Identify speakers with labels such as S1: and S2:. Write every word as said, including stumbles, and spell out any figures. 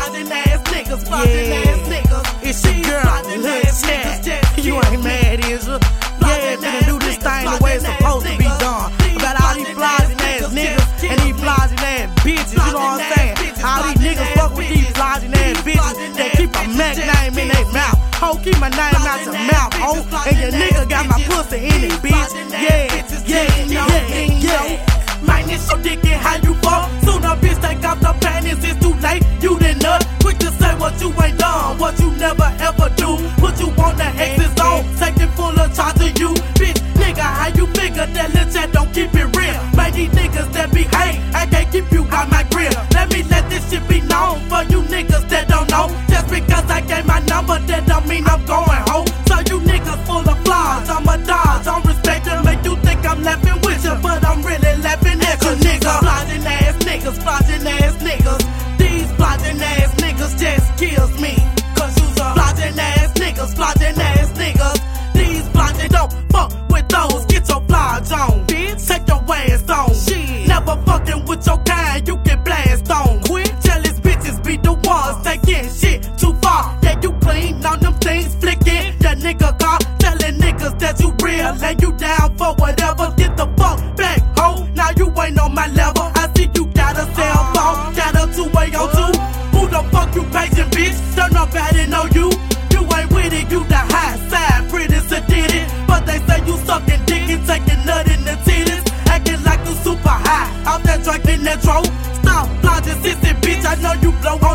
S1: flogging ass niggas, flogging
S2: Yeah.
S1: ass niggas.
S2: It's your girl,
S1: flogging
S2: Lil
S1: ass
S2: Chat.
S1: niggas, just
S2: You
S1: kill
S2: ain't
S1: me.
S2: mad, is ya? Yeah, finna do this thing the way it's supposed to be done. About all these flogging ass niggas and these flogging ass bitches, you know what I'm saying? All these niggas fuck with these flogging ass bitches that keep a Mac name in their mouth. Ho, keep my name out your mouth, ho. And your nigga got my pussy in it, bitch. Yeah, yeah, yeah, yeah.
S1: Man, it's so dicky how you fuck. Soon a bitch take off the panties, it's too late. You done nut. Quick to say what you ain't done, what you never ever do. Put you on the exit zone, taking full of charge of you. Bitch, nigga, how you figure that Lil Chat don't keep it real? Man, these niggas that behave, I can't keep you out my grill. Let me let this shit be known for you niggas that don't know. Just because I gave my number, that don't mean I'm going home. So you niggas full of flaws, I'm a dog, don't respect them. Make you think I'm laughing with you, but I'm really laughing at you niggas. Flogging ass niggas, flogging ass niggas. These flogging ass niggas just kills me. Cause you's a flogging ass niggas, flogging ass niggas. These flogging don't fuck with those, get your flogs on. Bitch, take your ass on. Shit. Never fucking with your kind, you get blast on. Quit, jealous bitches be the ones taking shit too far. Yeah, you clean on them things, flicking that nigga car. Telling niggas that you real, lay you down for whatever. Get the fuck back, ho. Now you ain't on my level. I see you got a cell phone, got a two-way on two. Who the fuck you paging, bitch? Don't nobody know you. You ain't with it, you the high side, pretty sedated. But they say you sucking dick and taking nut in the titties. Acting like you super high, out there drinking that dro. Stop flogging sissy, bitch, I know you blow